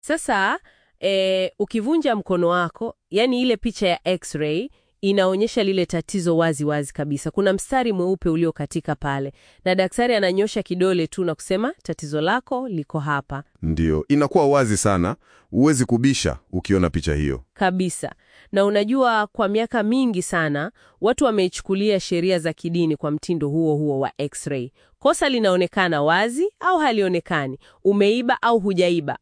Sasa ukivunja mkono wako, yani ile picha ya x-ray inaonyesha lile tatizo wazi wazi kabisa. Kuna mstari mweupe uliokatika pale, na daktari ananyosha kidole tu na kusema tatizo lako liko hapa. Ndiyo, inakuwa wazi sana, huwezi kubisha ukiona picha hiyo. Kabisa. Na unajua, kwa miaka mingi sana, watu wameichukulia sheria za kidini kwa mtindo huo huo wa x-ray. Kosa linaonekana wazi au halionekani, umeiba au hujaiba.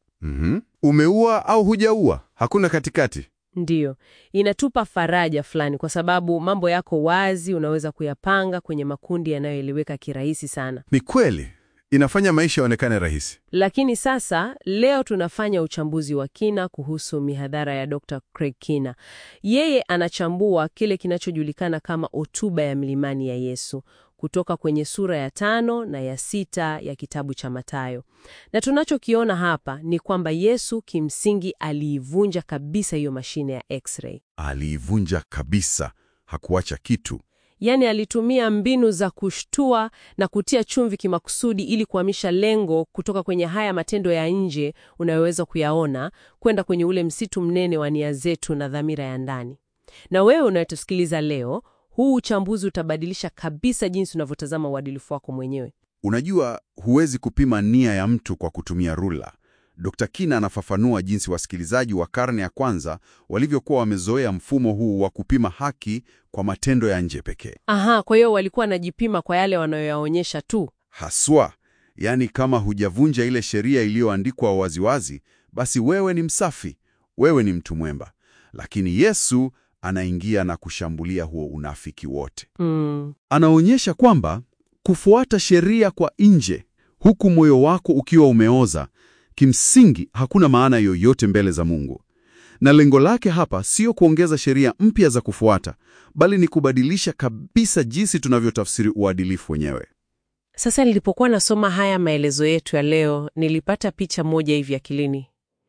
Umeua au hujaua, hakuna katikati. Ndiyo, inatupa faraja fulani kwa sababu mambo yako wazi, unaweza kuyapanga kwenye makundi yanayoeleweka kirahisi sana. Ni kweli, inafanya maisha yaonekane rahisi. Lakini sasa, leo tunafanya uchambuzi wa kina kuhusu mihadhara ya Dr. Craig Keener. Yeye anachambua kile kinachojulikana kama hotuba ya mlimani ya Yesu, kutoka kwenye sura ya 5 na ya 6 ya kitabu cha Mathayo. Na tunachokiona hapa ni kwamba Yesu kimsingi aliivunja kabisa hiyo mashine ya x-ray. Aliivunja kabisa, hakuacha kitu. Yaani alitumia mbinu za kushtua na kutia chumvi kimakusudi ili kuhamisha lengo kutoka kwenye haya matendo ya nje unayoweza kuyaona kwenda kwenye ule msitu mnene wa nia zetu na dhamira ya ndani. Na wewe unayetusikiliza leo, huu uchambuzi utabadilisha kabisa jinsi unavyotazama uadilifu wako mwenyewe. Unajua, huwezi kupima nia ya mtu kwa kutumia rula. Dr. Keener anafafanua jinsi wasikilizaji wa karne ya kwanza walivyokuwa wamezoea mfumo huu wa kupima haki kwa matendo ya nje pekee. Aha, kwa hiyo walikuwa wanajipima kwa yale wanayoyaonyesha tu. Haswa, yani kama hujavunja ile sheria iliyoandikwa waziwazi, basi wewe ni msafi, wewe ni mtu mwema. Lakini Yesu anaingia na kushambulia huo unafiki wote. Anaonyesha kwamba kufuata sheria kwa nje, huku moyo wako ukiwa umeoza, kimsingi hakuna maana yoyote mbele za Mungu. Na lengo lake hapa sio kuongeza sheria mpya za kufuata, bali ni kubadilisha kabisa jinsi tunavyotafsiri uadilifu wenyewe. Sasa nilipokuwa nasoma haya maelezo yetu ya leo, nilipata picha moja hivi akilini.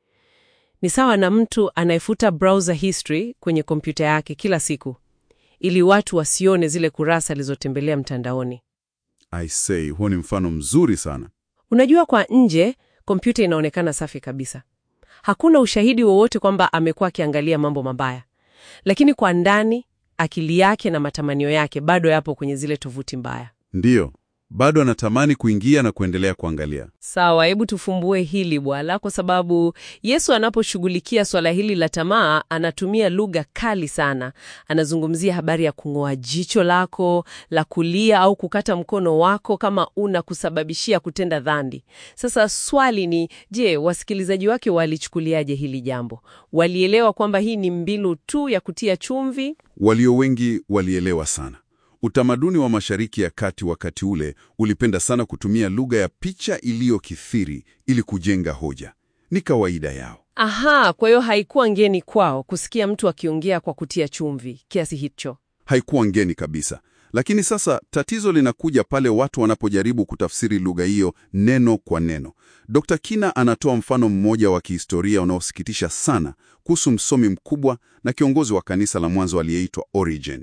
Ni sawa na mtu anayefuta browser history kwenye kompyuta yake kila siku, ili watu wasione zile kurasa alizotembelea mtandaoni. I say, huo ni mfano mzuri sana. Unajua, kwa nje kompyuta inaonekana safi kabisa. Hakuna ushahidi wowote kwamba amekuwa akiangalia mambo mabaya. Lakini kwa ndani, akili yake na matamanio yake bado yapo kwenye zile tovuti mbaya. Ndiyo, bado anatamani kuingia na kuendelea kuangalia. Sawa, hebu tufumbue hili bwana, kwa sababu Yesu anaposhughulikia swala hili la tamaa, anatumia lugha kali sana. Anazungumzia habari ya kung'oa jicho lako la kulia au kukata mkono wako kama unakusababishia kutenda dhambi. Sasa swali ni, je, wasikilizaji wake walichukuliaje hili jambo? Walielewa kwamba hii ni mbinu tu ya kutia chumvi? Walio wengi walielewa sana. Utamaduni wa Mashariki ya Kati wakati ule ulipenda sana kutumia lugha ya picha iliyokithiri ili kujenga hoja. Ni kawaida yao. Aha, kwa hiyo haikuwa ngeni kwao kusikia mtu akiongea kwa kutia chumvi kiasi hicho. Haikuwa ngeni kabisa. Lakini sasa tatizo linakuja pale watu wanapojaribu kutafsiri lugha hiyo neno kwa neno. Dr. Keener anatoa mfano mmoja wa kihistoria unaosikitisha sana kuhusu msomi mkubwa na kiongozi wa kanisa la mwanzo aliyeitwa Origen.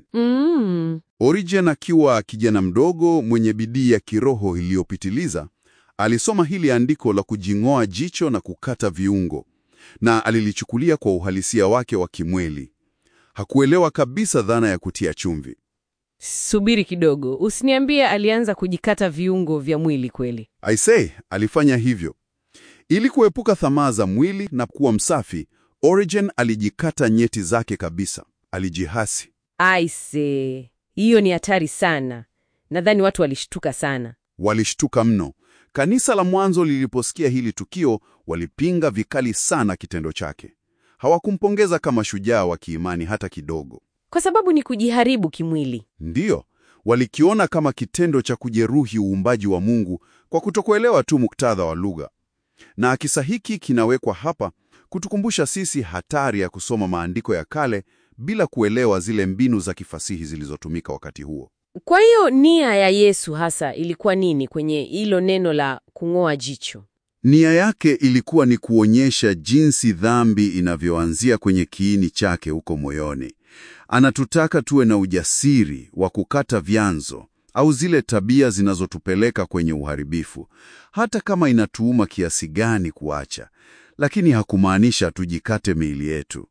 Origen, akiwa kijana mdogo mwenye bidii ya kiroho iliyopitiliza, alisoma hili andiko la kujing'oa jicho na kukata viungo, na alilichukulia kwa uhalisia wake wa kimwili. Hakuelewa kabisa dhana ya kutia chumvi. Subiri kidogo, usiniambie alianza kujikata viungo vya mwili kweli? I say, alifanya hivyo. Ili kuepuka tamaa za mwili na kuwa msafi, Origen alijikata nyeti zake kabisa. Alijihasi. I say, hiyo ni hatari sana. Nadhani watu walishtuka sana. Walishtuka mno. Kanisa la mwanzo liliposikia hili tukio, walipinga vikali sana kitendo chake. Hawakumpongeza kama shujaa wa kiimani hata kidogo. Kwa sababu ni kujiharibu kimwili. Ndiyo, walikiona kama kitendo cha kujeruhi uumbaji wa Mungu kwa kutokuelewa tu muktadha wa lugha. Na kisa hiki kinawekwa hapa kutukumbusha sisi hatari ya kusoma maandiko ya kale bila kuelewa zile mbinu za kifasihi zilizotumika wakati huo. Kwa hiyo nia ya Yesu hasa ilikuwa nini kwenye hilo neno la kung'oa jicho? Nia yake ilikuwa ni kuonyesha jinsi dhambi inavyoanzia kwenye kiini chake huko moyoni. Anatutaka tuwe na ujasiri wa kukata vyanzo au zile tabia zinazotupeleka kwenye uharibifu, hata kama inatuuma kiasi gani kuacha. lakini hakumaanisha tujikate miili yetu.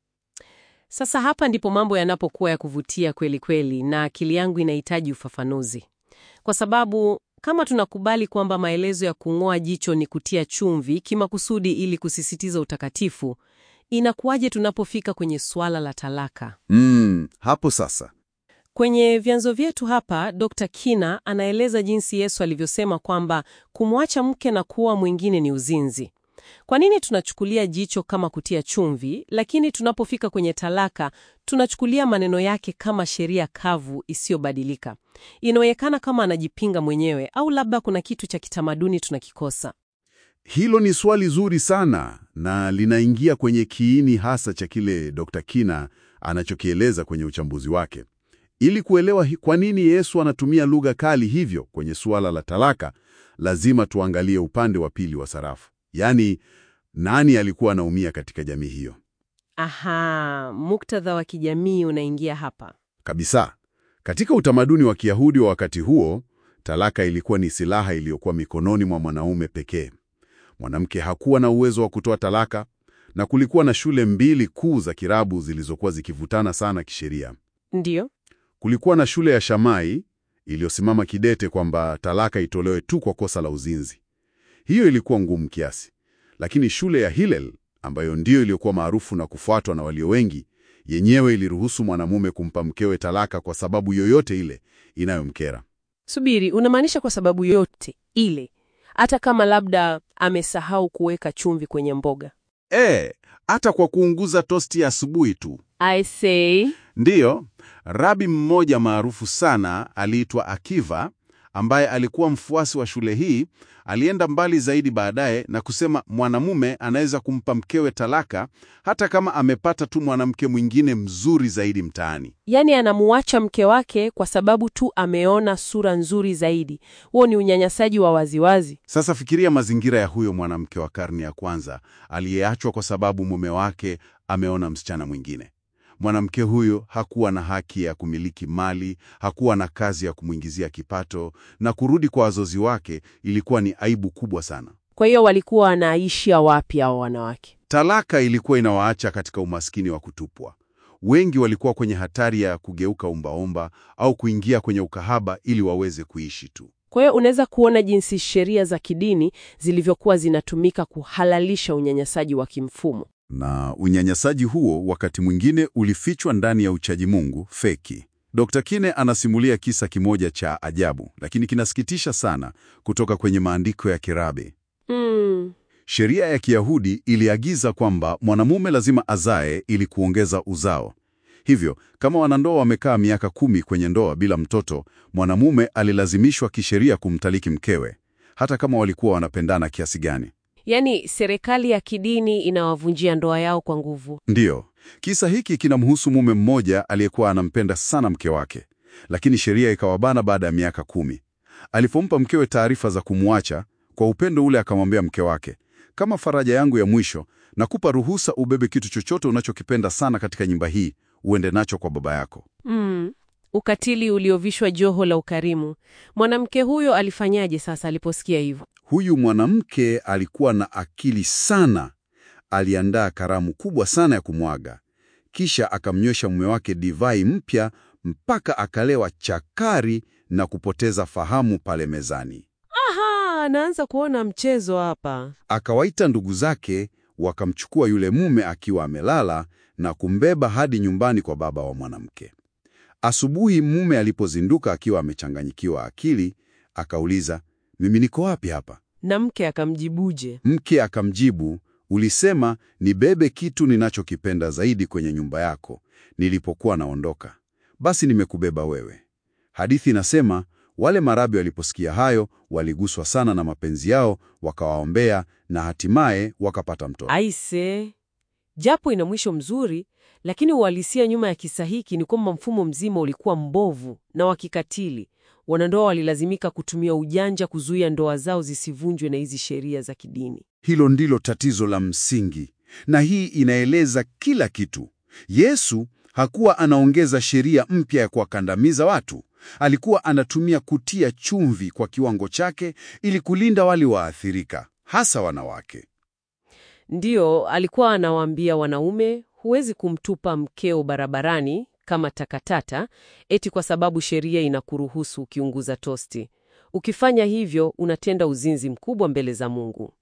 Sasa hapa ndipo mambo yanapokuwa ya kuvutia kweli kweli, na akili yangu inahitaji ufafanuzi. Kwa sababu kama tunakubali kwamba maelezo ya kung'oa jicho ni kutia chumvi kimakusudi ili kusisitiza utakatifu, inakuwaje tunapofika kwenye suala la talaka? Hapo sasa. Kwenye vyanzo vyetu hapa, Dr. Kina anaeleza jinsi Yesu alivyosema kwamba kumwacha mke na kuoa mwingine ni uzinzi. Kwa nini tunachukulia jicho kama kutia chumvi, lakini tunapofika kwenye talaka tunachukulia maneno yake kama sheria kavu isiyobadilika? Inaonekana kama anajipinga mwenyewe, au labda kuna kitu cha kitamaduni tunakikosa? Hilo ni swali zuri sana na linaingia kwenye kiini hasa cha kile Dr. Kina anachokieleza kwenye uchambuzi wake. Ili kuelewa kwa nini Yesu anatumia lugha kali hivyo kwenye suala la talaka, lazima tuangalie upande wa pili wa sarafu. Yaani, nani alikuwa anaumia katika jamii hiyo? Aha, muktadha wa kijamii unaingia hapa. Kabisa. Katika utamaduni wa Kiyahudi wa wakati huo, talaka ilikuwa ni silaha iliyokuwa mikononi mwa mwanaume pekee. Mwanamke hakuwa na uwezo wa kutoa talaka, na kulikuwa na shule mbili kuu za Kiarabu zilizokuwa zikivutana sana kisheria. Ndiyo. Kulikuwa na shule ya Shamai iliyosimama kidete kwamba talaka itolewe tu kwa kosa la uzinzi. Hiyo ilikuwa ngumu kiasi. Lakini shule ya Hillel, ambayo ndiyo iliyokuwa maarufu na kufuatwa na walio wengi, yenyewe iliruhusu mwanamume kumpa mkewe talaka kwa sababu yoyote ile inayomkera. Subiri, unamaanisha kwa sababu yoyote ile? Hata kama labda amesahau kuweka chumvi kwenye mboga? Hata kwa kuunguza tosti ya asubuhi tu. I say. Ndiyo, rabi mmoja maarufu sana aliitwa Akiva, ambaye alikuwa mfuasi wa shule hii, alienda mbali zaidi baadaye na kusema mwanamume anaweza kumpa mkewe talaka hata kama amepata tu mwanamke mwingine mzuri zaidi mtaani. Yaani anamuacha mke wake kwa sababu tu ameona sura nzuri zaidi. Huo ni unyanyasaji wa waziwazi. Sasa fikiria mazingira ya huyo mwanamke wa karne ya kwanza aliyeachwa kwa sababu mume wake ameona msichana mwingine. Mwanamke huyo hakuwa na haki ya kumiliki mali, hakuwa na kazi ya kumwingizia kipato, na kurudi kwa wazazi wake ilikuwa ni aibu kubwa sana. Kwa hiyo walikuwa wanaishia wapi hao wanawake? Talaka ilikuwa inawaacha katika umaskini wa kutupwa. Wengi walikuwa kwenye hatari ya kugeuka ombaomba au kuingia kwenye ukahaba ili waweze kuishi tu. Kwa hiyo unaweza kuona jinsi sheria za kidini zilivyokuwa zinatumika kuhalalisha unyanyasaji wa kimfumo. Na unyanyasaji huo wakati mwingine ulifichwa ndani ya uchaji Mungu feki. Dr. Kine anasimulia kisa kimoja cha ajabu, lakini kinasikitisha sana, kutoka kwenye maandiko ya Kirabe. Sheria ya Kiyahudi iliagiza kwamba mwanamume lazima azae ili kuongeza uzao. Hivyo, kama wanandoa wamekaa miaka 10 kwenye ndoa bila mtoto, mwanamume alilazimishwa kisheria kumtaliki mkewe, hata kama walikuwa wanapendana kiasi gani. Yaani serikali ya kidini inawavunjia ndoa yao kwa nguvu. Ndiyo. Kisa hiki kinamhusu mume mmoja aliyekuwa anampenda sana mke wake, lakini sheria ikawabana baada ya miaka 10. Alipompa mkewe taarifa za kumwacha, kwa upendo ule akamwambia mke wake, kama faraja yangu ya mwisho, nakupa ruhusa ubebe kitu chochote unachokipenda sana katika nyumba hii, uende nacho kwa baba yako. Ukatili uliovishwa joho la ukarimu. Mwanamke huyo alifanyaje sasa aliposikia hivyo? Huyu mwanamke alikuwa na akili sana. Aliandaa karamu kubwa sana ya kumwaga. Kisha akamnywesha mume wake divai mpya mpaka akalewa chakari na kupoteza fahamu pale mezani. Aha, naanza kuona mchezo hapa. Akawaita ndugu zake, wakamchukua yule mume akiwa amelala na kumbeba hadi nyumbani kwa baba wa mwanamke. Asubuhi mume alipozinduka akiwa amechanganyikiwa akili, akauliza, mimi niko wapi hapa? Na mke akamjibuje? Mke akamjibu, ulisema nibebe kitu ninachokipenda zaidi kwenye nyumba yako nilipokuwa naondoka. Basi nimekubeba wewe. Hadithi inasema wale marabi waliposikia hayo waliguswa sana na mapenzi yao, wakawaombea na hatimaye wakapata mtoto. Aise, japo ina mwisho mzuri, lakini uhalisia nyuma ya kisa hiki ni kwamba mfumo mzima ulikuwa mbovu na wa kikatili. Wanandoa walilazimika kutumia ujanja kuzuia ndoa zao zisivunjwe na hizi sheria za kidini. Hilo ndilo tatizo la msingi, na hii inaeleza kila kitu. Yesu hakuwa anaongeza sheria mpya ya kuwakandamiza watu. Alikuwa anatumia kutia chumvi kwa kiwango chake ili kulinda wale waathirika, hasa wanawake. Ndiyo, alikuwa anawaambia wanaume, huwezi kumtupa mkeo barabarani kama takatata, eti kwa sababu sheria inakuruhusu ukiunguza tosti. Ukifanya hivyo, unatenda uzinzi mkubwa mbele za Mungu.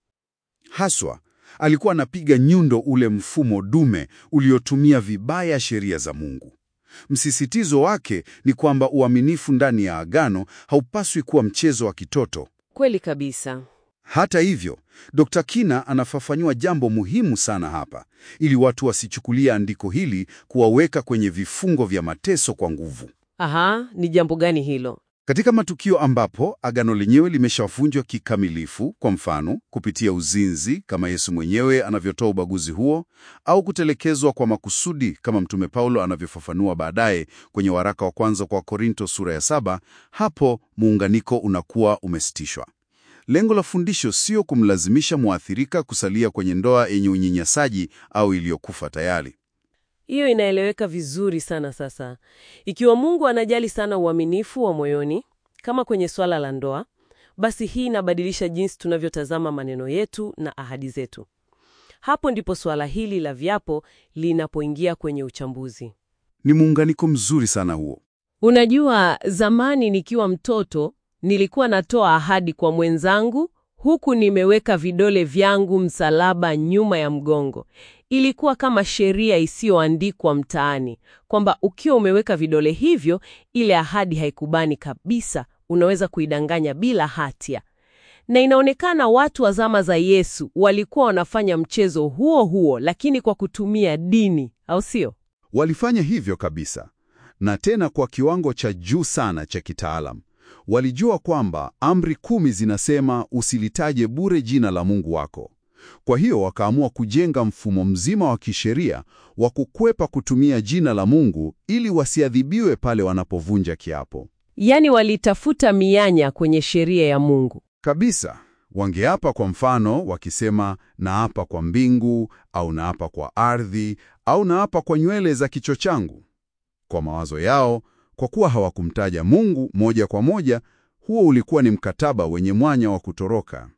Haswa, alikuwa anapiga nyundo ule mfumo dume uliotumia vibaya sheria za Mungu. Msisitizo wake ni kwamba uaminifu ndani ya agano haupaswi kuwa mchezo wa kitoto. Kweli kabisa. Hata hivyo, Dr. Kina anafafanua jambo muhimu sana hapa, ili watu wasichukulia andiko hili kuwaweka kwenye vifungo vya mateso kwa nguvu. Aha, ni jambo gani hilo? Katika matukio ambapo agano lenyewe limeshavunjwa kikamilifu, kwa mfano kupitia uzinzi kama Yesu mwenyewe anavyotoa ubaguzi huo, au kutelekezwa kwa makusudi kama Mtume Paulo anavyofafanua baadaye kwenye waraka wa kwanza kwa Korinto sura ya 7, hapo muunganiko unakuwa umesitishwa. Lengo la fundisho sio kumlazimisha mwathirika kusalia kwenye ndoa yenye unyanyasaji au iliyokufa tayari. Hiyo inaeleweka vizuri sana sasa. Ikiwa Mungu anajali sana uaminifu wa moyoni, kama kwenye swala la ndoa, basi hii inabadilisha jinsi tunavyotazama maneno yetu na ahadi zetu. Hapo ndipo swala hili la viapo linapoingia kwenye uchambuzi. Ni muunganiko mzuri sana huo. Unajua, zamani nikiwa mtoto, nilikuwa natoa ahadi kwa mwenzangu, huku nimeweka vidole vyangu msalaba nyuma ya mgongo. Ilikuwa kama sheria isiyoandikwa mtaani, kwamba ukiwa umeweka vidole hivyo, ile ahadi haikubani kabisa, unaweza kuidanganya bila hatia. Na inaonekana watu wa zama za Yesu walikuwa wanafanya mchezo huo huo, lakini kwa kutumia dini, au sio? Walifanya hivyo kabisa, na tena kwa kiwango cha juu sana cha kitaalam. Walijua kwamba amri 10 zinasema usilitaje bure jina la Mungu wako. Kwa hiyo wakaamua kujenga mfumo mzima wa kisheria wa kukwepa kutumia jina la Mungu ili wasiadhibiwe pale wanapovunja kiapo. Yaani walitafuta mianya kwenye sheria ya Mungu. Kabisa. Wangeapa kwa mfano wakisema naapa kwa mbingu au naapa kwa ardhi au naapa kwa nywele za kichwa changu. Kwa mawazo yao, kwa kuwa hawakumtaja Mungu moja kwa moja, huo ulikuwa ni mkataba wenye mwanya wa kutoroka.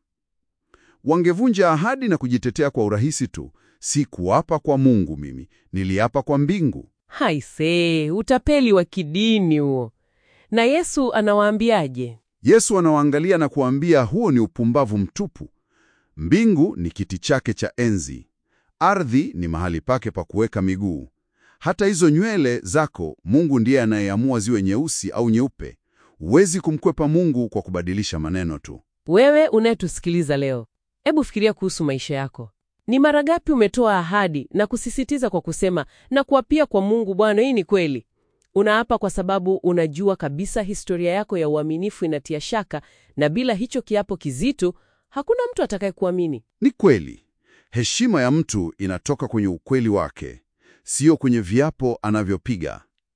Wangevunja ahadi na kujitetea kwa urahisi tu, si kuapa kwa Mungu mimi, niliapa kwa mbingu. Haise, utapeli wa kidini huo. Na Yesu anawaambiaje? Yesu anawaangalia na kuambia huo ni upumbavu mtupu. Mbingu ni kiti chake cha enzi. Ardhi ni mahali pake pa kuweka miguu. Hata hizo nywele zako, Mungu ndiye anayeamua ziwe nyeusi au nyeupe. Huwezi kumkwepa Mungu kwa kubadilisha maneno tu. Wewe unayetusikiliza leo, hebu fikiria kuhusu maisha yako. Ni mara ngapi umetoa ahadi na kusisitiza kwa kusema na kuapia kwa Mungu, Bwana, hii ni kweli? Unaapa kwa sababu unajua kabisa historia yako ya uaminifu inatia shaka, na bila hicho kiapo kizito, hakuna mtu atakayekuamini. Ni kweli. Heshima ya mtu inatoka kwenye ukweli wake, sio kwenye viapo anavyopiga.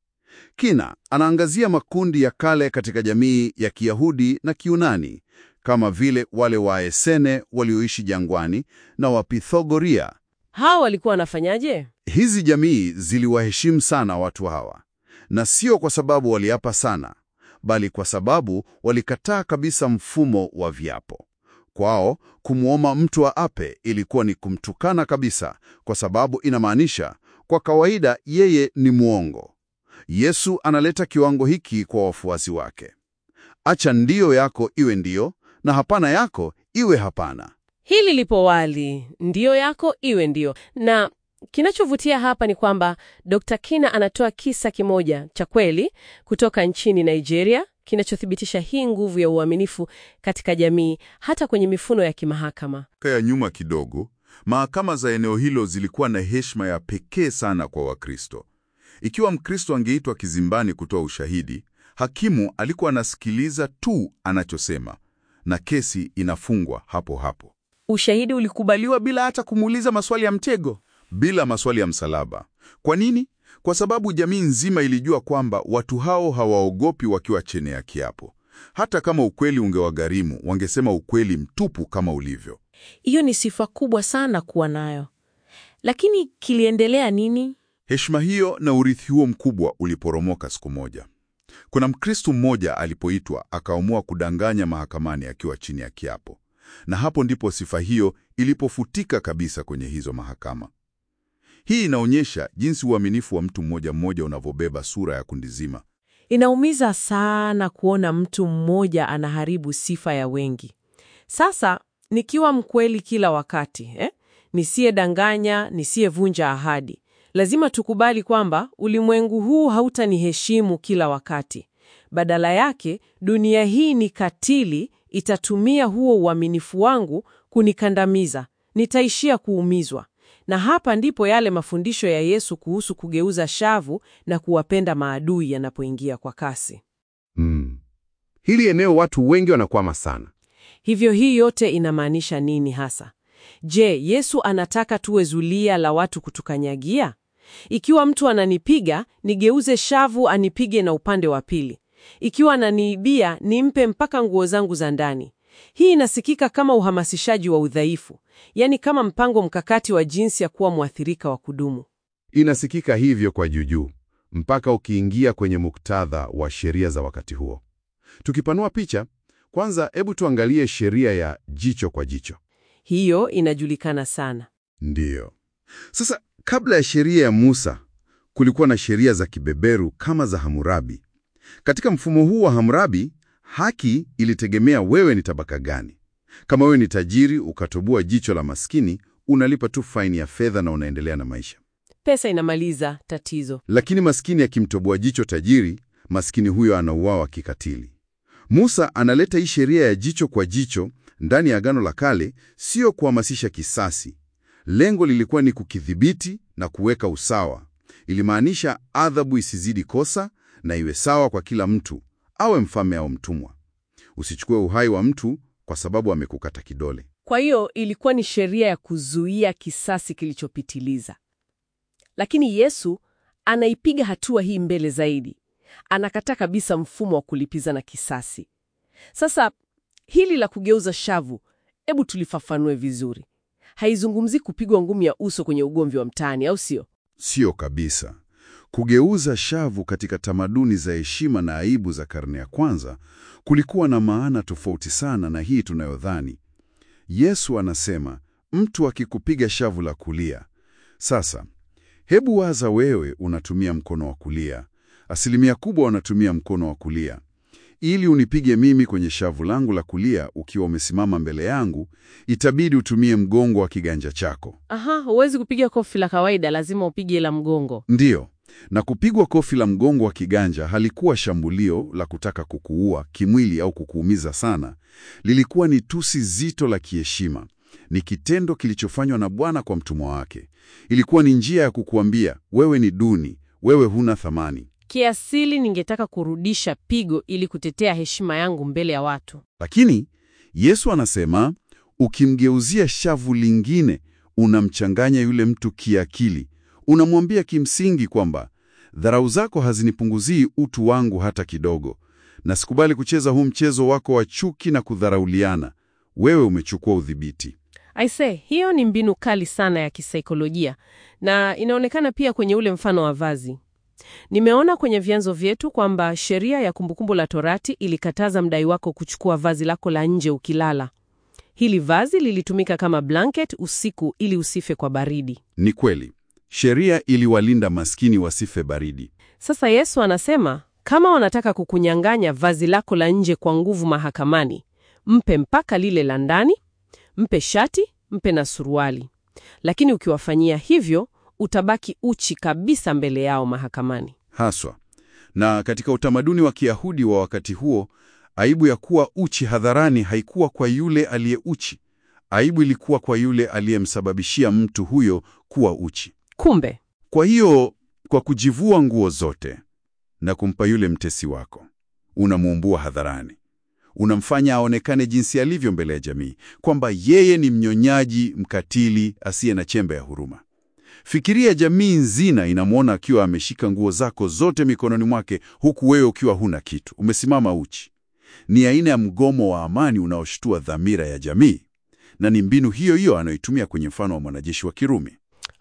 Kina anaangazia makundi ya kale katika jamii ya Kiyahudi na Kiyunani, kama vile wale wa Esene walioishi jangwani na Wapithagoria. Hawa walikuwa wanafanyaje? Hizi jamii ziliwaheshimu sana watu hawa, na sio kwa sababu waliapa sana, bali kwa sababu walikataa kabisa mfumo wa viapo. Kwao, kumwomba mtu aape ilikuwa ni kumtukana kabisa, kwa sababu inamaanisha kwa kawaida yeye ni mwongo. Yesu analeta kiwango hiki kwa wafuasi wake. Acha ndio yako iwe ndio, na hapana yako iwe hapana. Hili lipo wali, ndio yako iwe ndio. Na kinachovutia hapa ni kwamba Dr. Kina anatoa kisa kimoja cha kweli kutoka nchini Nigeria, kinachothibitisha hii nguvu ya uaminifu katika jamii, hata kwenye mifuno ya kimahakama. Kaya nyuma kidogo, mahakama za eneo hilo zilikuwa na heshima ya pekee sana kwa Wakristo. Ikiwa Mkristo angeitwa kizimbani kutoa ushahidi, hakimu alikuwa anasikiliza tu anachosema, na kesi inafungwa hapo hapo. Ushahidi ulikubaliwa Bila hata kumuuliza maswali ya mtego, bila maswali ya msalaba. Kwa nini? Kwa sababu jamii nzima ilijua kwamba watu hao hawaogopi wakiwa chini ya kiapo. Hata kama ukweli ungewagharimu, wangesema ukweli mtupu kama ulivyo. Hiyo ni sifa kubwa sana kuwa nayo. Lakini kiliendelea nini? Heshima hiyo na urithi huo mkubwa uliporomoka siku moja. Kuna Mkristo mmoja alipoitwa akaamua kudanganya mahakamani akiwa chini ya kiapo. na hapo ndipo sifa hiyo ilipofutika kabisa kwenye hizo mahakama. Hii inaonyesha jinsi uaminifu wa mtu mmoja mmoja unavyobeba sura ya kundi zima. Inaumiza sana kuona mtu mmoja anaharibu sifa ya wengi. Sasa, nikiwa mkweli kila wakati, nisiyedanganya, nisiyevunja ahadi, lazima tukubali kwamba ulimwengu huu hautaniheshimu kila wakati. Badala yake, dunia hii ni katili, itatumia huo uaminifu wangu kunikandamiza. Nitaishia kuumizwa. Na hapa ndipo yale mafundisho ya Yesu kuhusu kugeuza shavu na kuwapenda maadui yanapoingia kwa kasi. Hili eneo watu wengi wanakwama sana. Hivyo hii yote inamaanisha nini hasa? Je, Yesu anataka tuwe zulia la watu kutukanyagia? Ikiwa mtu ananipiga, nigeuze shavu anipige na upande wa pili. Ikiwa ananiibia, nimpe mpaka nguo zangu za ndani. Hii inasikika kama uhamasishaji wa udhaifu, yaani kama mpango mkakati wa jinsi ya kuwa mwathirika wa kudumu. Inasikika hivyo kwa juujuu, mpaka ukiingia kwenye muktadha wa sheria za wakati huo. Tukipanua picha, kwanza hebu tuangalie sheria ya jicho kwa jicho. Hiyo inajulikana sana. Ndiyo. Sasa, kabla ya sheria ya Musa, kulikuwa na sheria za kibeberu kama za Hammurabi. Katika mfumo huu wa Hammurabi, haki ilitegemea wewe ni tabaka gani. Kama wewe ni tajiri ukatoboa jicho la maskini, unalipa tu faini ya fedha na unaendelea na maisha. Pesa inamaliza tatizo. Lakini maskini akimtoboa jicho tajiri, maskini huyo anauawa kikatili. Musa analeta hii sheria ya jicho kwa jicho ndani ya Agano la Kale, sio kuhamasisha kisasi. Lengo lilikuwa ni kukidhibiti na kuweka usawa. Ilimaanisha adhabu isizidi kosa na iwe sawa kwa kila mtu, awe mfalme au mtumwa. Usichukue uhai wa mtu kwa sababu amekukata kidole. Kwa hiyo ilikuwa ni sheria ya kuzuia kisasi kilichopitiliza. Lakini Yesu anaipiga hatua hii mbele zaidi. Anakataa kabisa mfumo wa kulipiza na kisasi. Sasa, hili la kugeuza shavu, hebu tulifafanue vizuri. Haizungumzi kupigwa ngumi ya uso kwenye ugomvi wa mtaani, au sio? Sio kabisa. Kugeuza shavu katika tamaduni za heshima na aibu za karne ya kwanza kulikuwa na maana tofauti sana na hii tunayodhani. Yesu anasema, mtu akikupiga shavu la kulia. Sasa, hebu waza wewe unatumia mkono wa kulia. Asilimia kubwa wanatumia mkono wa kulia. Ili unipige mimi kwenye shavu langu la kulia ukiwa umesimama mbele yangu, itabidi utumie mgongo wa kiganja chako. Huwezi kupiga kofi la kawaida, lazima upige la mgongo. Ndiyo. Na kupigwa kofi la mgongo wa kiganja halikuwa shambulio la kutaka kukuua kimwili au kukuumiza sana. Lilikuwa ni tusi zito la kiheshima. Ni kitendo kilichofanywa na Bwana kwa mtumwa wake. Ilikuwa ni njia ya kukuambia, wewe ni duni, wewe huna thamani. Kiasili ningetaka kurudisha pigo ili kutetea heshima yangu mbele ya watu. Lakini Yesu anasema, ukimgeuzia shavu lingine, unamchanganya yule mtu kiakili. Unamwambia kimsingi kwamba dharau zako hazinipunguzii utu wangu hata kidogo, na sikubali kucheza huu mchezo wako wa chuki na kudharauliana. Wewe umechukua udhibiti. Hiyo ni mbinu kali sana ya kisaikolojia, na inaonekana pia kwenye ule mfano wa vazi. Nimeona kwenye vyanzo vyetu kwamba sheria ya Kumbukumbu la Torati ilikataza mdai wako kuchukua vazi lako la nje ukilala. Hili vazi lilitumika kama blanket usiku ili usife kwa baridi. Ni kweli. Sheria iliwalinda maskini wasife baridi. Sasa Yesu anasema, kama wanataka kukunyang'anya vazi lako la nje kwa nguvu mahakamani, mpe mpaka lile la ndani, mpe shati, mpe na suruali. Lakini ukiwafanyia hivyo, utabaki uchi kabisa mbele yao mahakamani. Haswa. Na katika utamaduni wa Kiyahudi wa wakati huo, aibu ya kuwa uchi hadharani haikuwa kwa yule aliye uchi. Aibu ilikuwa kwa yule aliyemsababishia mtu huyo kuwa uchi. Kumbe. Kwa hiyo, kwa kujivua nguo zote na kumpa yule mtesi wako, unamuumbua hadharani. Unamfanya aonekane jinsi alivyo mbele ya jamii, kwamba yeye ni mnyonyaji, mkatili, asiye na chembe ya huruma. Fikiria jamii nzima inamwona akiwa ameshika nguo zako zote mikononi mwake, huku wewe ukiwa huna kitu, umesimama uchi. Ni aina ya mgomo wa amani unaoshtua dhamira ya jamii, na ni mbinu hiyo hiyo anayoitumia kwenye mfano wa mwanajeshi wa Kirumi.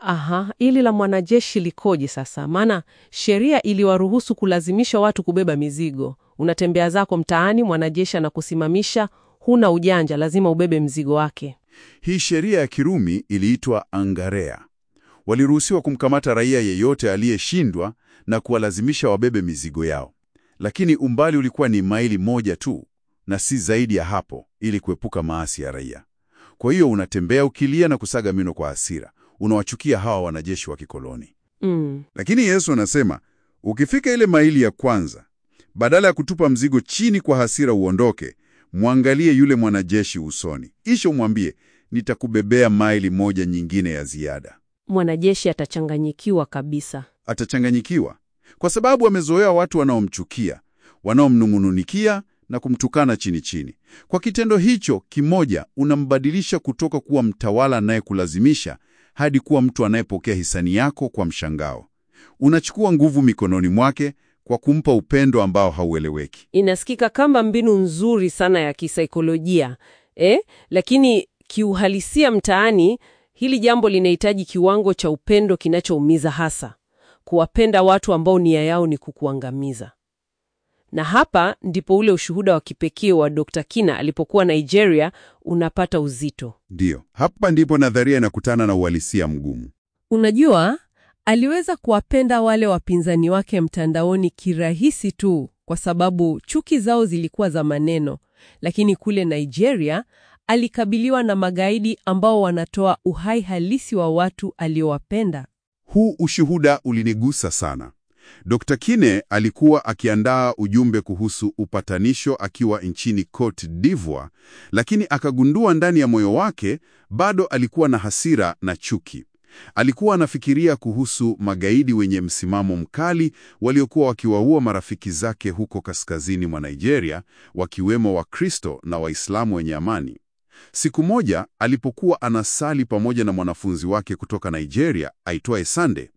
Ili la mwanajeshi likoje sasa? Maana sheria iliwaruhusu kulazimisha watu kubeba mizigo. Unatembea zako mtaani, mwanajeshi anakusimamisha, huna ujanja, lazima ubebe mzigo wake. Hii sheria ya Kirumi iliitwa angarea. Waliruhusiwa kumkamata raia yeyote aliyeshindwa na kuwalazimisha wabebe mizigo yao. Lakini umbali ulikuwa ni maili moja tu na si zaidi ya hapo, ili kuepuka maasi ya raia. Kwa hiyo unatembea ukilia na kusaga meno kwa hasira. Unawachukia hawa wanajeshi wa kikoloni. Lakini Yesu anasema, ukifika ile maili ya kwanza, badala ya kutupa mzigo chini kwa hasira uondoke, mwangalie yule mwanajeshi usoni. Kisha umwambie, nitakubebea maili moja nyingine ya ziada. Mwanajeshi atachanganyikiwa kabisa. Atachanganyikiwa kwa sababu amezoea watu wanaomchukia, wanaomnung'unikia na kumtukana chini chini. Kwa kitendo hicho kimoja unambadilisha kutoka kuwa mtawala anayekulazimisha hadi kuwa mtu anayepokea hisani yako kwa mshangao. Unachukua nguvu mikononi mwake kwa kumpa upendo ambao haueleweki. Inasikika kama mbinu nzuri sana ya kisaikolojia, lakini kiuhalisia mtaani hili jambo linahitaji kiwango cha upendo kinachoumiza, hasa kuwapenda watu ambao nia yao ni kukuangamiza. Na hapa ndipo ule ushuhuda wa kipekee wa Dr. Kina alipokuwa Nigeria unapata uzito. Ndiyo, hapa ndipo nadharia inakutana na uhalisia mgumu. Unajua, aliweza kuwapenda wale wapinzani wake mtandaoni kirahisi tu kwa sababu chuki zao zilikuwa za maneno, lakini kule Nigeria alikabiliwa na magaidi ambao wanatoa uhai halisi wa watu aliowapenda. Huu ushuhuda ulinigusa sana. Dr. Kine alikuwa akiandaa ujumbe kuhusu upatanisho akiwa nchini Cote d'Ivoire, lakini akagundua ndani ya moyo wake bado alikuwa na hasira na chuki. Alikuwa anafikiria kuhusu magaidi wenye msimamo mkali waliokuwa wakiwaua marafiki zake huko kaskazini mwa Nigeria, wakiwemo Wakristo na Waislamu wenye amani. Siku moja alipokuwa anasali pamoja na mwanafunzi wake kutoka Nigeria aitwaye Sunday.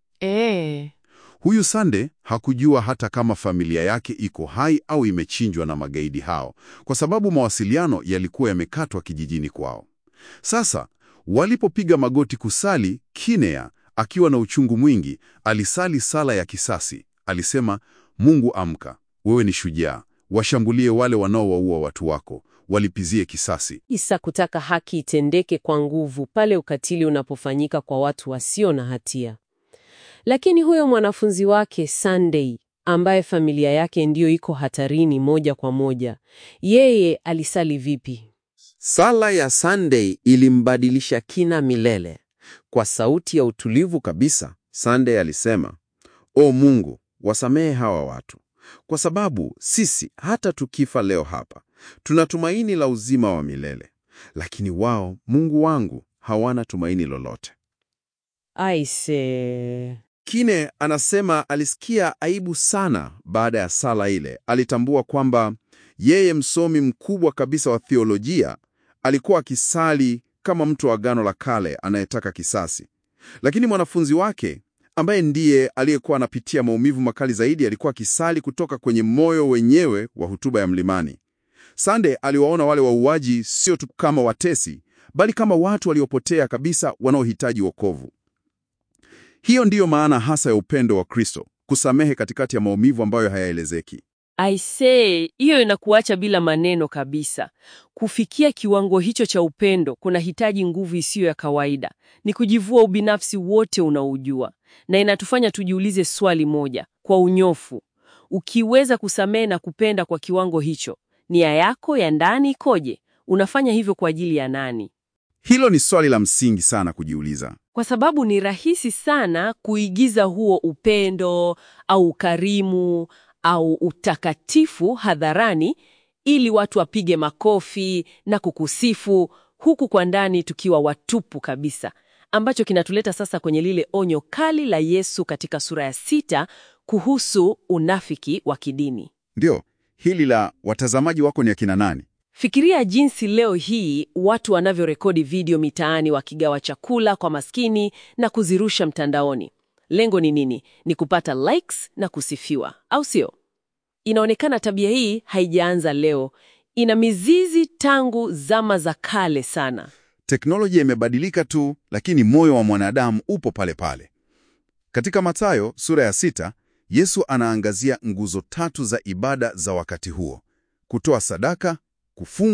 Huyu Sunday hakujua hata kama familia yake iko hai au imechinjwa na magaidi hao, kwa sababu mawasiliano yalikuwa yamekatwa kijijini kwao. Sasa walipopiga magoti kusali, Kinea akiwa na uchungu mwingi alisali sala ya kisasi. Alisema, Mungu amka, wewe ni shujaa, washambulie wale wanaowaua watu wako, walipizie kisasi. Isa kutaka haki itendeke kwa nguvu pale ukatili unapofanyika kwa watu wasio na hatia. Lakini huyo mwanafunzi wake Sunday, ambaye familia yake ndiyo iko hatarini moja kwa moja, yeye alisali vipi? Sala ya Sunday ilimbadilisha Kina milele. Kwa sauti ya utulivu kabisa, Sunday alisema, O Mungu, wasamehe hawa watu, kwa sababu sisi hata tukifa leo hapa, tuna tumaini la uzima wa milele. Lakini wao, Mungu wangu, hawana tumaini lolote. Aise. Kine anasema alisikia aibu sana baada ya sala ile. Alitambua kwamba yeye, msomi mkubwa kabisa wa theolojia, alikuwa akisali kama mtu wa Agano la Kale anayetaka kisasi. Lakini mwanafunzi wake, ambaye ndiye aliyekuwa anapitia maumivu makali zaidi, alikuwa akisali kutoka kwenye moyo wenyewe wa hotuba ya mlimani. Sunday aliwaona wale wauaji sio tu kama watesi, bali kama watu waliopotea kabisa wanaohitaji wokovu. Hiyo ndiyo maana hasa ya upendo wa Kristo, kusamehe katikati ya maumivu ambayo hayaelezeki. Aisee, hiyo inakuacha bila maneno kabisa. Kufikia kiwango hicho cha upendo kunahitaji nguvu isiyo ya kawaida. Ni kujivua ubinafsi wote unaojua. Na inatufanya tujiulize swali moja, kwa unyofu. Ukiweza kusamehe na kupenda kwa kiwango hicho, nia yako ya ndani ikoje? Unafanya hivyo kwa ajili ya nani? Hilo ni swali la msingi sana kujiuliza. Kwa sababu ni rahisi sana kuigiza huo upendo au ukarimu au utakatifu hadharani ili watu wapige makofi na kukusifu, huku kwa ndani tukiwa watupu kabisa, ambacho kinatuleta sasa kwenye lile onyo kali la Yesu katika sura ya 6 kuhusu unafiki wa kidini. Ndio, hili la watazamaji wako ni akina nani? Fikiria jinsi leo hii watu wanavyorekodi video mitaani wakigawa chakula kwa maskini na kuzirusha mtandaoni. Lengo ni nini? Ni kupata likes na kusifiwa, au sio? Inaonekana tabia hii haijaanza leo. Ina mizizi tangu zama za kale sana. Teknolojia imebadilika tu, lakini moyo wa mwanadamu upo pale pale. Katika Mathayo sura ya 6, Yesu anaangazia nguzo 3 za ibada za wakati huo: kutoa sadaka, kufunga,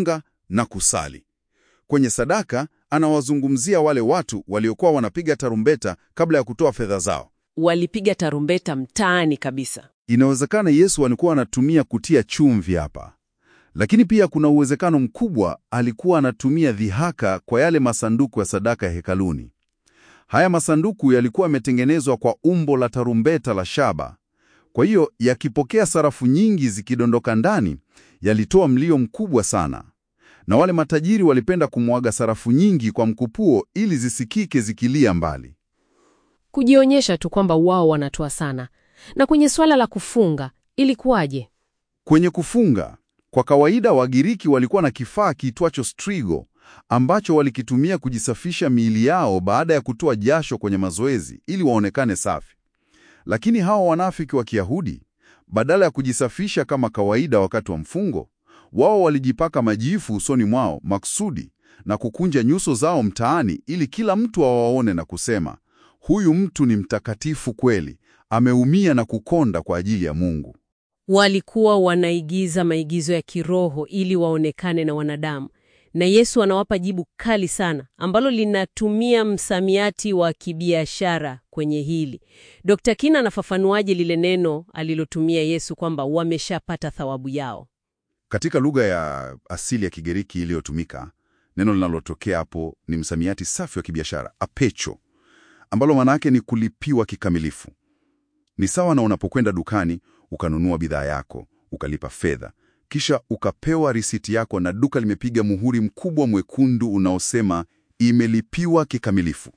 na kusali. Kwenye sadaka anawazungumzia wale watu waliokuwa wanapiga tarumbeta kabla ya kutoa fedha zao. Walipiga tarumbeta mtaani kabisa. Inawezekana Yesu alikuwa anatumia kutia chumvi hapa, lakini pia kuna uwezekano mkubwa alikuwa anatumia dhihaka kwa yale masanduku ya sadaka ya hekaluni. Haya masanduku yalikuwa yametengenezwa kwa umbo la tarumbeta la shaba. Kwa hiyo yakipokea sarafu nyingi zikidondoka ndani, yalitoa mlio mkubwa sana. Na wale matajiri walipenda kumwaga sarafu nyingi kwa mkupuo ili zisikike zikilia mbali. Kujionyesha tu kwamba wao wanatoa sana. Na kwenye swala la kufunga, ilikuwaje? Kwenye kufunga, kwa kawaida Wagiriki walikuwa na kifaa kiitwacho strigo, ambacho walikitumia kujisafisha miili yao baada ya kutoa jasho kwenye mazoezi ili waonekane safi. Lakini hawa wanafiki wa Kiyahudi, badala ya kujisafisha kama kawaida wakati wa mfungo, wao walijipaka majifu usoni mwao maksudi na kukunja nyuso zao mtaani ili kila mtu awaone na kusema, huyu mtu ni mtakatifu kweli, ameumia na kukonda kwa ajili ya Mungu. Walikuwa wanaigiza maigizo ya kiroho ili waonekane na wanadamu. Na Yesu anawapa jibu kali sana ambalo linatumia msamiati wa kibiashara kwenye hili. Dr. Kina anafafanuaje lile neno alilotumia Yesu kwamba wameshapata thawabu yao? Katika lugha ya asili ya Kigiriki iliyotumika, neno linalotokea hapo ni msamiati safi wa kibiashara, apecho, ambalo maana yake ni kulipiwa kikamilifu. Ni sawa na unapokwenda dukani, ukanunua bidhaa yako, ukalipa fedha, kisha ukapewa risiti yako na duka limepiga muhuri mkubwa mwekundu unaosema imelipiwa kikamilifu.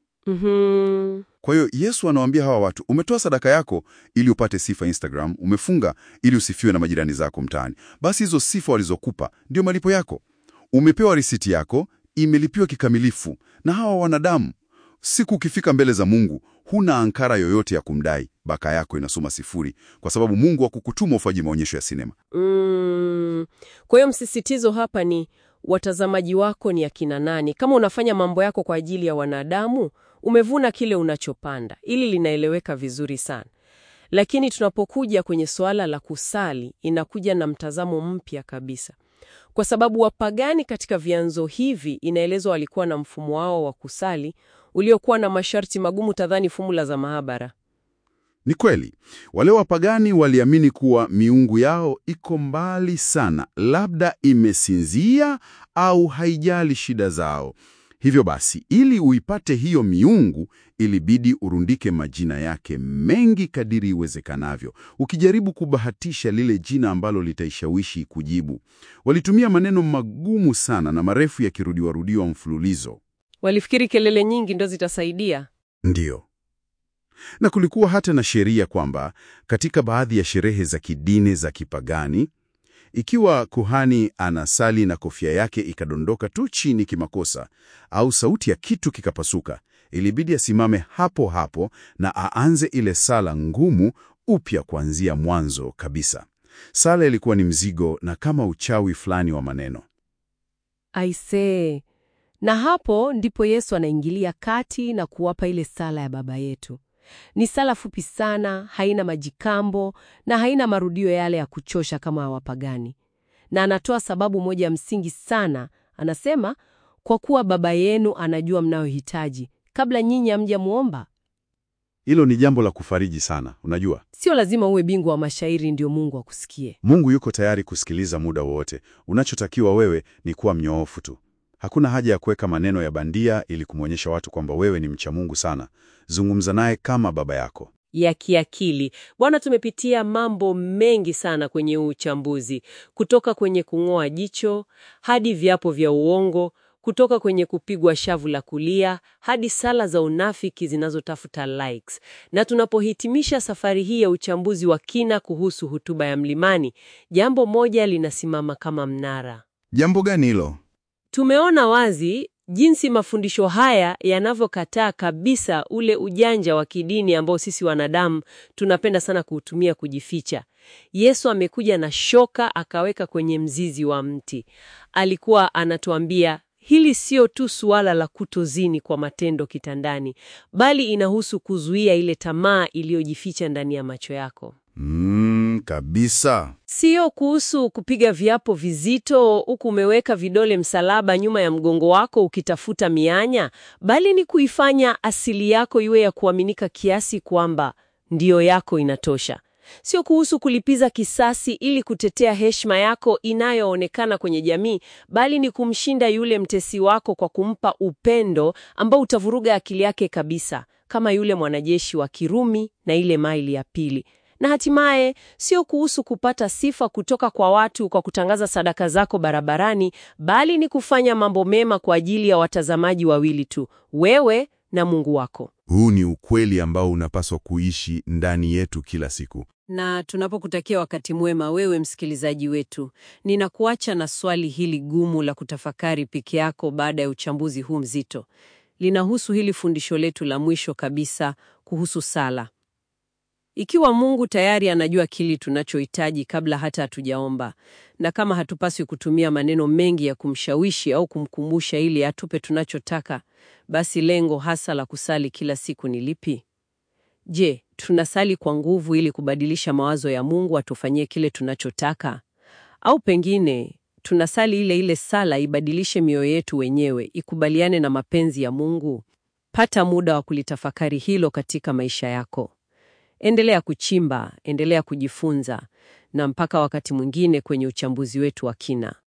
Kwa hiyo Yesu anawaambia hawa watu, umetoa sadaka yako ili upate sifa Instagram, umefunga ili usifiwe na majirani zako mtaani. Basi hizo sifa walizokupa ndio malipo yako. Umepewa risiti yako, imelipiwa kikamilifu. Na hawa wanadamu, siku ukifika mbele za Mungu, huna ankara yoyote ya kumdai, baka yako inasoma 0 kwa sababu Mungu hakukutuma ufanye maonyesho ya sinema. Kwa hiyo msisitizo hapa ni watazamaji wako ni akina nani. Kama unafanya mambo yako kwa ajili ya wanadamu, umevuna kile unachopanda. Ili linaeleweka vizuri sana. Lakini tunapokuja kwenye suala la kusali, inakuja na mtazamo mpya kabisa. Kwa sababu wapagani katika vyanzo hivi inaelezwa walikuwa na mfumo wao wa kusali uliokuwa na masharti magumu, tadhani fumula za maabara. Ni kweli, wale wapagani waliamini kuwa miungu yao iko mbali sana, labda imesinzia au haijali shida zao. Hivyo basi, ili uipate hiyo miungu, ilibidi urundike majina yake mengi kadiri iwezekanavyo, ukijaribu kubahatisha lile jina ambalo litaishawishi kujibu. Walitumia maneno magumu sana na marefu yakirudiwarudiwa mfululizo. Walifikiri kelele nyingi ndo zitasaidia. Ndiyo. Na kulikuwa hata na sheria kwamba katika baadhi ya sherehe za kidini za kipagani, ikiwa kuhani anasali na kofia yake ikadondoka tu chini kimakosa au sauti ya kitu kikapasuka, ilibidi asimame hapo hapo na aanze ile sala ngumu upya kuanzia mwanzo kabisa. Sala ilikuwa ni mzigo na kama uchawi fulani wa maneno. Aisee. Na hapo ndipo Yesu anaingilia kati na kuwapa ile sala ya Baba yetu. Ni sala fupi sana, haina majikambo na haina marudio yale ya kuchosha kama wapagani. Na anatoa sababu moja msingi sana. Anasema, kwa kuwa Baba yenu anajua mnayohitaji kabla nyinyi hamjamuomba. Hilo ni jambo la kufariji sana, unajua. Sio lazima uwe bingwa wa mashairi ndio Mungu akusikie. Mungu yuko tayari kusikiliza muda wote. Unachotakiwa wewe ni kuwa mnyoofu tu. Hakuna haja ya kuweka maneno ya bandia ili kumwonyesha watu kwamba wewe ni mcha Mungu sana. Zungumza naye kama baba yako. Ya kiakili. Bwana, tumepitia mambo mengi sana kwenye uchambuzi. Kutoka kwenye kung'oa jicho, hadi viapo vya uongo, kutoka kwenye kupigwa shavu la kulia, hadi sala za unafiki zinazotafuta likes. Na tunapohitimisha safari hii ya uchambuzi wa kina kuhusu hotuba ya mlimani, jambo moja linasimama kama mnara. Jambo gani hilo? Tumeona wazi jinsi mafundisho haya yanavyokataa kabisa ule ujanja wa kidini ambao sisi wanadamu tunapenda sana kuutumia kujificha. Yesu amekuja na shoka akaweka kwenye mzizi wa mti. Alikuwa anatuambia hili sio tu suala la kutozini kwa matendo kitandani, bali inahusu kuzuia ile tamaa iliyojificha ndani ya macho yako. Kabisa. Sio kuhusu kupiga viapo vizito huku umeweka vidole msalaba nyuma ya mgongo wako ukitafuta mianya, bali ni kuifanya asili yako iwe ya kuaminika kiasi kwamba ndiyo yako inatosha. Sio kuhusu kulipiza kisasi ili kutetea heshima yako inayoonekana kwenye jamii, bali ni kumshinda yule mtesi wako kwa kumpa upendo ambao utavuruga akili yake kabisa, kama yule mwanajeshi wa Kirumi na ile maili ya pili. Na hatimaye, sio kuhusu kupata sifa kutoka kwa watu kwa kutangaza sadaka zako barabarani, bali ni kufanya mambo mema kwa ajili ya watazamaji wawili tu, wewe na Mungu wako. Huu ni ukweli ambao unapaswa kuishi ndani yetu kila siku. Na tunapokutakia wakati mwema wewe msikilizaji wetu, ninakuacha na swali hili gumu la kutafakari peke yako baada ya uchambuzi huu mzito. Linahusu hili fundisho letu la mwisho kabisa kuhusu sala. Ikiwa Mungu tayari anajua kile tunachohitaji kabla hata hatujaomba, na kama hatupaswi kutumia maneno mengi ya kumshawishi au kumkumbusha ili atupe tunachotaka, basi lengo hasa la kusali kila siku ni lipi? Je, tunasali kwa nguvu ili kubadilisha mawazo ya Mungu atufanyie kile tunachotaka? Au pengine tunasali ile sala ibadilishe mioyo yetu wenyewe, ikubaliane na mapenzi ya Mungu? Pata muda wa kulitafakari hilo katika maisha yako. Endelea kuchimba, endelea kujifunza, na mpaka wakati mwingine kwenye uchambuzi wetu wa kina.